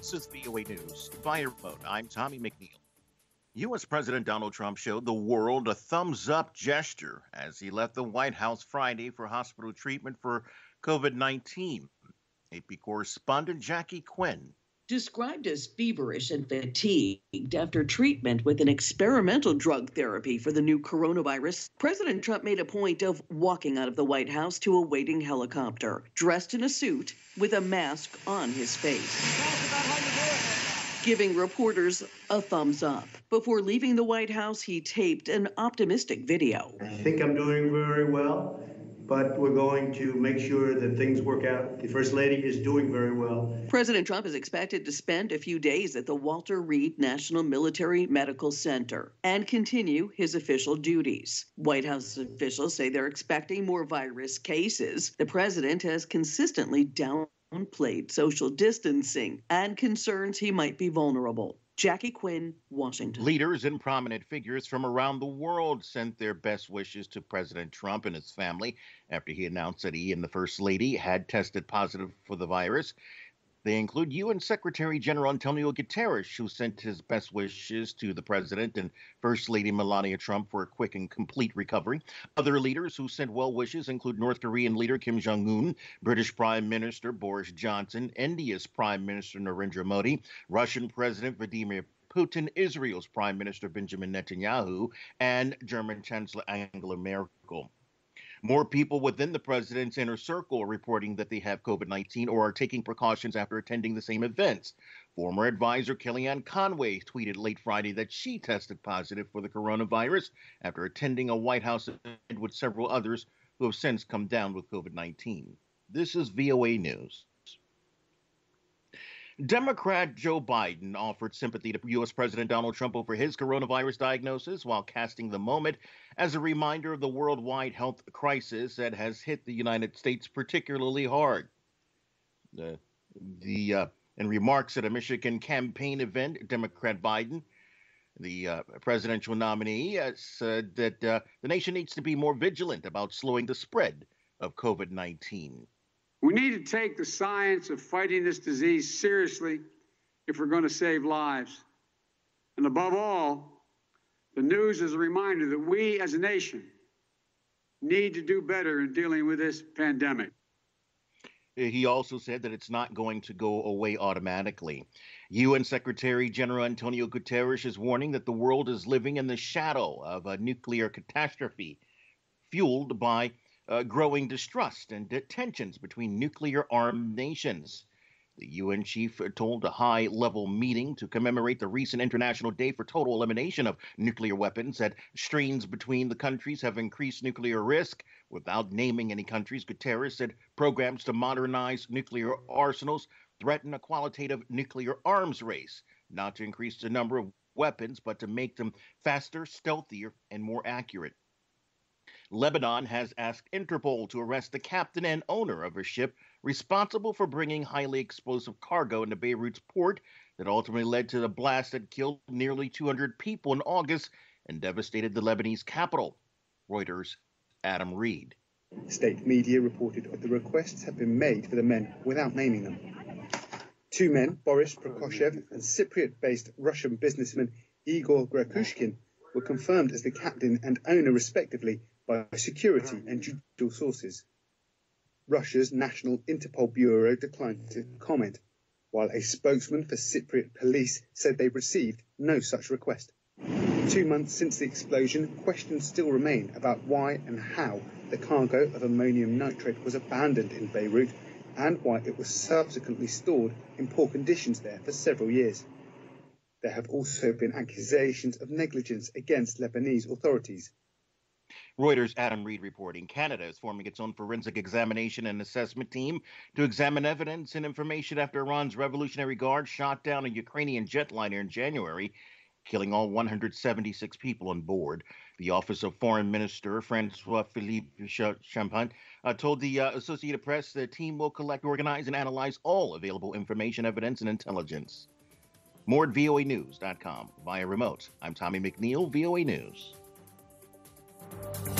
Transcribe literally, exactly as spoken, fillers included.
This is V O A News. Via remote, I'm Tommy McNeil. U S. President Donald Trump showed the world a thumbs up gesture as he left the White House Friday for hospital treatment for COVID nineteen. A P correspondent Jackie Quinn. Described as feverish and fatigued after treatment with an experimental drug therapy for the new coronavirus, President Trump made a point of walking out of the White House to a waiting helicopter, dressed in a suit with a mask on his face, giving reporters a thumbs up. Before leaving the White House, he taped an optimistic video. I think I'm doing very well, but we're going to make sure that things work out. The First Lady is doing very well. President Trump is expected to spend a few days at the Walter Reed National Military Medical Center and continue his official duties. White House officials say they're expecting more virus cases. The president has consistently downplayed social distancing and concerns he might be vulnerable. Jackie Quinn, Washington. Leaders and prominent figures from around the world sent their best wishes to President Trump and his family after he announced that he and the First Lady had tested positive for the virus. They include U N Secretary General Antonio Guterres, who sent his best wishes to the president and First Lady Melania Trump for a quick and complete recovery. Other leaders who sent well wishes include North Korean leader Kim Jong-un, British Prime Minister Boris Johnson, India's Prime Minister Narendra Modi, Russian President Vladimir Putin, Israel's Prime Minister Benjamin Netanyahu, and German Chancellor Angela Merkel. More people within the president's inner circle are reporting that they have COVID nineteen or are taking precautions after attending the same events. Former advisor Kellyanne Conway tweeted late Friday that she tested positive for the coronavirus after attending a White House event with several others who have since come down with COVID nineteen. This is V O A News. Democrat Joe Biden offered sympathy to U S. President Donald Trump over his coronavirus diagnosis while casting the moment as a reminder of the worldwide health crisis that has hit the United States particularly hard. Uh, the uh, in remarks at a Michigan campaign event, Democrat Biden, the uh, presidential nominee, uh, said that uh, the nation needs to be more vigilant about slowing the spread of COVID nineteen. We need to take the science of fighting this disease seriously if we're going to save lives. And above all, the news is a reminder that we as a nation need to do better in dealing with this pandemic. He also said that it's not going to go away automatically. U N Secretary General Antonio Guterres is warning that the world is living in the shadow of a nuclear catastrophe fueled by Uh, growing distrust and tensions between nuclear-armed nations. The U N chief told a high-level meeting to commemorate the recent International Day for Total Elimination of Nuclear Weapons that strains between the countries have increased nuclear risk. Without naming any countries, Guterres said programs to modernize nuclear arsenals threaten a qualitative nuclear arms race, not to increase the number of weapons, but to make them faster, stealthier, and more accurate. Lebanon has asked Interpol to arrest the captain and owner of a ship responsible for bringing highly explosive cargo into Beirut's port that ultimately led to the blast that killed nearly two hundred people in August and devastated the Lebanese capital. Reuters' Adam Reed. State media reported the requests have been made for the men without naming them. Two men, Boris Prokoshev and Cypriot-based Russian businessman Igor Grakushkin, were confirmed as the captain and owner respectively by security and judicial sources. Russia's National Interpol Bureau declined to comment, while a spokesman for Cypriot police said they received no such request. Two months since the explosion, questions still remain about why and how the cargo of ammonium nitrate was abandoned in Beirut and why it was subsequently stored in poor conditions there for several years. There have also been accusations of negligence against Lebanese authorities. Reuters' Adam Reed reporting. Canada is forming its own forensic examination and assessment team to examine evidence and information after Iran's Revolutionary Guard shot down a Ukrainian jetliner in January, killing all one hundred seventy-six people on board. The Office of Foreign Minister Francois-Philippe Champagne uh, told the uh, Associated Press the team will collect, organize, and analyze all available information, evidence, and intelligence. More at V O A news dot com. Via remote, I'm Tommy McNeil, V O A News.